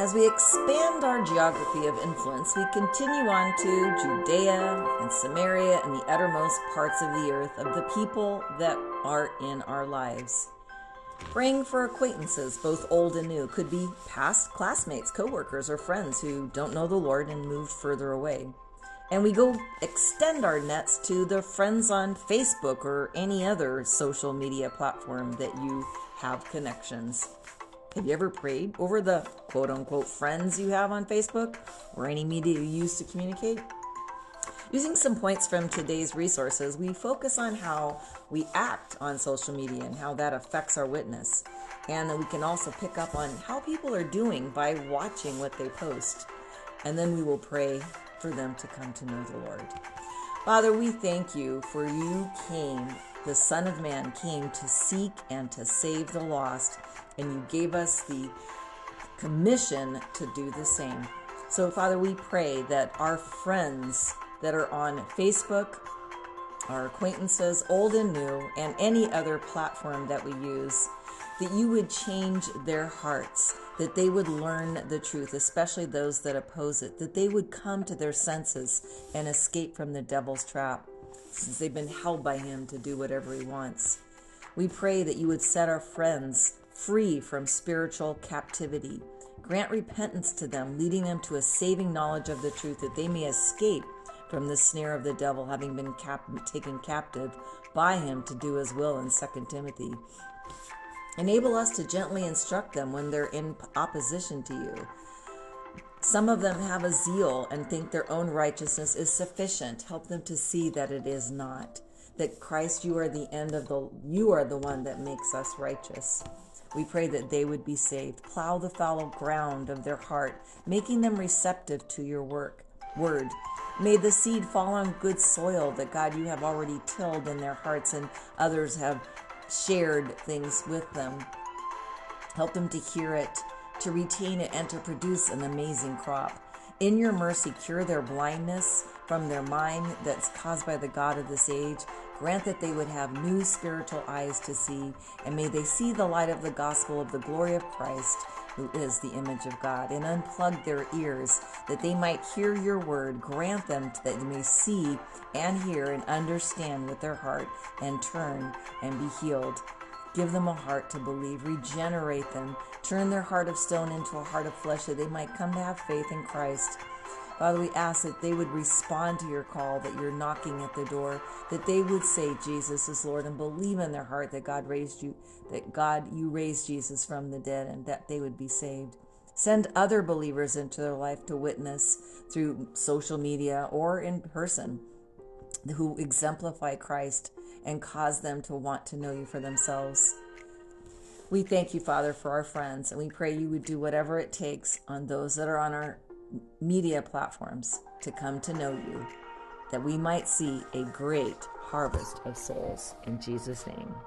As we expand our geography of influence, we continue on to Judea and Samaria and the uttermost parts of the earth of the people that are in our lives. Praying for acquaintances, both old and new, could be past classmates, coworkers, or friends who don't know the Lord and moved further away. And we go extend our nets to the friends on Facebook or any other social media platform that you have connections. Have you ever prayed over the quote-unquote friends you have on Facebook or any media you use to communicate? Using some points from today's resources, we focus on how we act on social media and how that affects our witness. And then we can also pick up on how people are doing by watching what they post. And then we will pray for them to come to know the Lord. Father, we thank you for you came, the Son of Man came to seek and to save the lost. And you gave us the commission to do the same. So, Father, we pray that our friends that are on Facebook, our acquaintances, old and new, and any other platform that we use, that you would change their hearts, that they would learn the truth, especially those that oppose it, that they would come to their senses and escape from the devil's trap, since they've been held by him to do whatever he wants. We pray that you would set our friends free from spiritual captivity. Grant repentance to them, leading them to a saving knowledge of the truth, that they may escape from the snare of the devil, having been taken captive by him to do his will in 2 Timothy. Enable us to gently instruct them when they're in opposition to you. Some of them have a zeal and think their own righteousness is sufficient. Help them to see that it is not. That Christ, you are the one that makes us righteous. We pray that they would be saved. Plow the fallow ground of their heart, making them receptive to your word. May the seed fall on good soil that, God, you have already tilled in their hearts and others have shared things with them. Help them to hear it, to retain it, and to produce an amazing crop. In your mercy, cure their blindness from their mind that's caused by the god of this age. Grant that they would have new spiritual eyes to see, and may they see the light of the gospel of the glory of Christ, who is the image of God, and unplug their ears that they might hear your word. Grant them that they may see and hear and understand with their heart and turn and be healed. Give them a heart to believe. Regenerate them. Turn their heart of stone into a heart of flesh, that they might come to have faith in Christ. Father, we ask that they would respond to your call, that you're knocking at the door, that they would say Jesus is Lord and believe in their heart that God raised you, that God, you raised Jesus from the dead, and that they would be saved. Send other believers into their life to witness through social media or in person, who exemplify Christ and cause them to want to know you for themselves. We thank you, Father, for our friends, and we pray you would do whatever it takes on those that are on our media platforms to come to know you, that we might see a great harvest of souls. In Jesus' name.